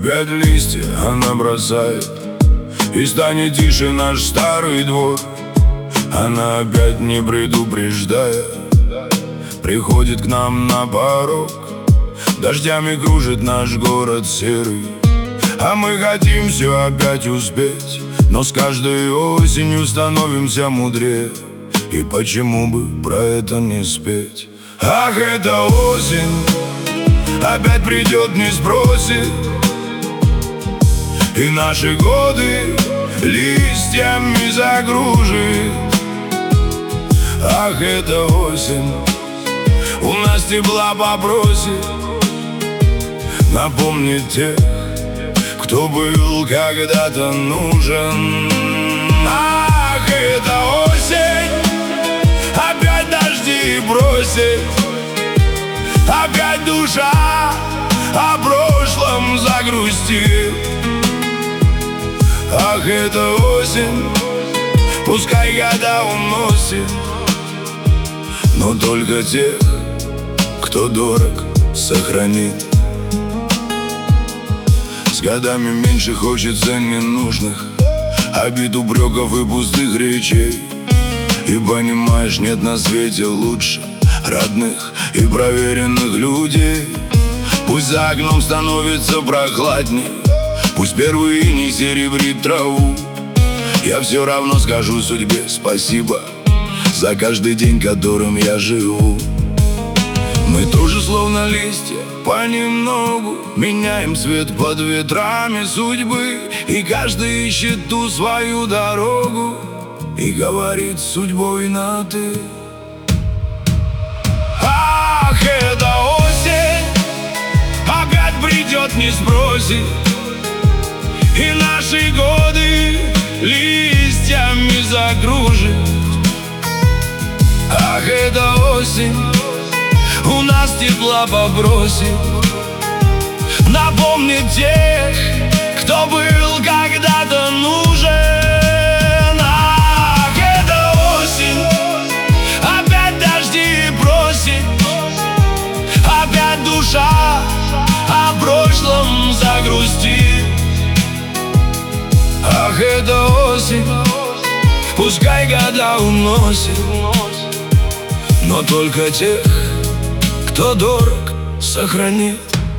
Опять листья она бросает, и станет тише наш старый двор. Она опять не предупреждая приходит к нам на порог. Дождями кружит наш город серый, а мы хотим все опять успеть. Но с каждой осенью становимся мудрее, и почему бы про это не спеть? Ах, эта осень опять придет, не спросит, и наши годы листьями загружит. Ах, эта осень у нас тепла попросит, напомнит тех, кто был когда-то нужен. Ах, эта осень опять дожди бросит, опять душа о прошлом загрустит. Ах, эта осень, пускай года уносит, но только тех, кто дорог, сохранит. С годами меньше хочется ненужных обид, упреков и пустых речей. И понимаешь, нет на свете лучше родных и проверенных людей. Пусть за окном становится прохладней, пусть первый иней серебрит траву, я все равно скажу судьбе спасибо за каждый день, которым я живу. Мы тоже словно листья понемногу меняем цвет под ветрами судьбы, и каждый ищет ту свою дорогу и говорит с судьбой на «ты». Ах, эта осень опять придет, не спросит, и наши годы листьями загружит. Ах, эта осень у нас тепла попросит, напомнит тех, кто был когда-то нужен. Ах, эта осень опять дожди бросит, опять душа о прошлом загрустит. Ах, эта осень, пускай года уносит, но только тех, кто дорог, сохранит.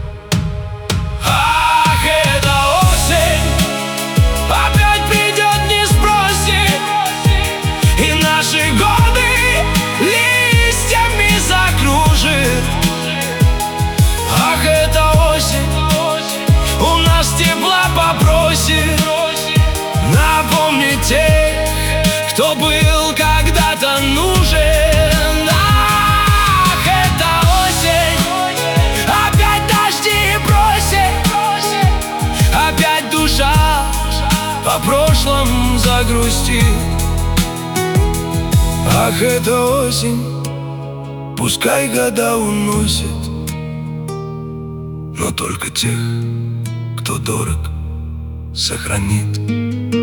Ах, эта осень опять придет, не спросит, и наши годы листьями закружит. Ах, эта осень у нас тепла попросит, напомнит тех, кто был когда-то нужен. По прошлом загрустит. Ах, эта осень, пускай года уносит, но только тех, кто дорог, сохранит.